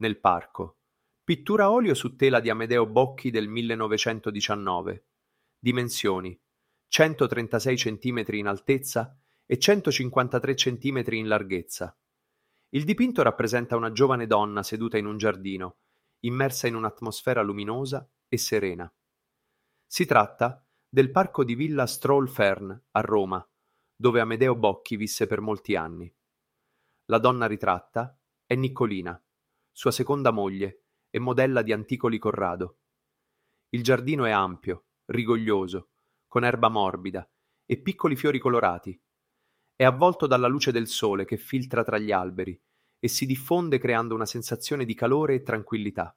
nel parco. Pittura a olio su tela di Amedeo Bocchi del 1919. Dimensioni: 136 cm in altezza e 153 cm in larghezza. Il dipinto rappresenta una giovane donna seduta in un giardino, immersa in un'atmosfera luminosa e serena. Si tratta del parco di Villa Strollfern a Roma, dove Amedeo Bocchi visse per molti anni. La donna ritratta è Niccolina, sua seconda moglie e modella di Anticoli Corrado. Il giardino è ampio, rigoglioso, con erba morbida e piccoli fiori colorati. È avvolto dalla luce del sole che filtra tra gli alberi e si diffonde creando una sensazione di calore e tranquillità.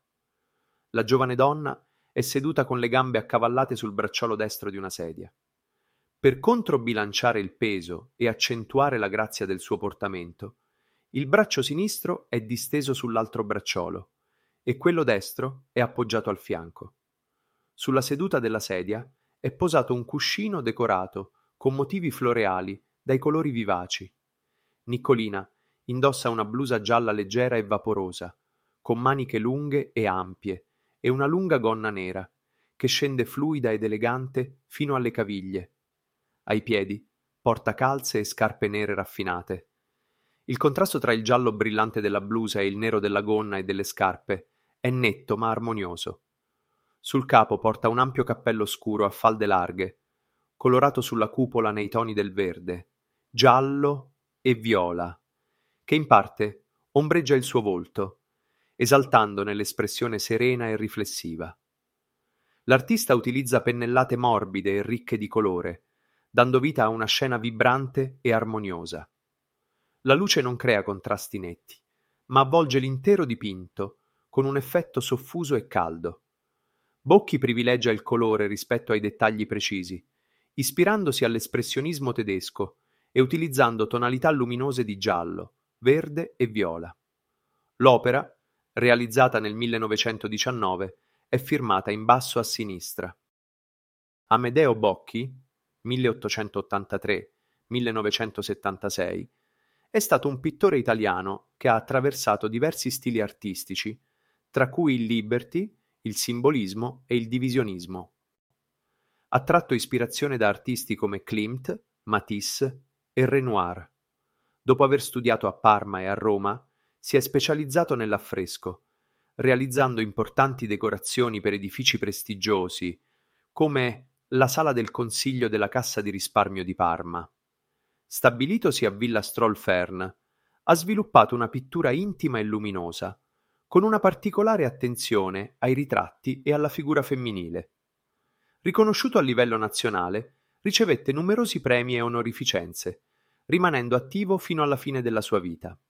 La giovane donna è seduta con le gambe accavallate sul bracciolo destro di una sedia. Per controbilanciare il peso e accentuare la grazia del suo portamento, il braccio sinistro è disteso sull'altro bracciolo e quello destro è appoggiato al fianco. Sulla seduta della sedia è posato un cuscino decorato con motivi floreali dai colori vivaci. Niccolina indossa una blusa gialla leggera e vaporosa, con maniche lunghe e ampie e una lunga gonna nera, che scende fluida ed elegante fino alle caviglie. Ai piedi porta calze e scarpe nere raffinate. Il contrasto tra il giallo brillante della blusa e il nero della gonna e delle scarpe è netto ma armonioso. Sul capo porta un ampio cappello scuro a falde larghe, colorato sulla cupola nei toni del verde, giallo e viola, che in parte ombreggia il suo volto, esaltandone l'espressione serena e riflessiva. L'artista utilizza pennellate morbide e ricche di colore, dando vita a una scena vibrante e armoniosa. La luce non crea contrasti netti, ma avvolge l'intero dipinto con un effetto soffuso e caldo. Bocchi privilegia il colore rispetto ai dettagli precisi, ispirandosi all'espressionismo tedesco e utilizzando tonalità luminose di giallo, verde e viola. L'opera, realizzata nel 1919, è firmata in basso a sinistra. Amedeo Bocchi, 1883-1976, è stato un pittore italiano che ha attraversato diversi stili artistici, tra cui il liberty, il simbolismo e il divisionismo. Ha tratto ispirazione da artisti come Klimt, Matisse e Renoir. Dopo aver studiato a Parma e a Roma, si è specializzato nell'affresco, realizzando importanti decorazioni per edifici prestigiosi, come la Sala del Consiglio della Cassa di Risparmio di Parma. Stabilitosi a Villa Strollfern, ha sviluppato una pittura intima e luminosa, con una particolare attenzione ai ritratti e alla figura femminile. Riconosciuto a livello nazionale, ricevette numerosi premi e onorificenze, rimanendo attivo fino alla fine della sua vita.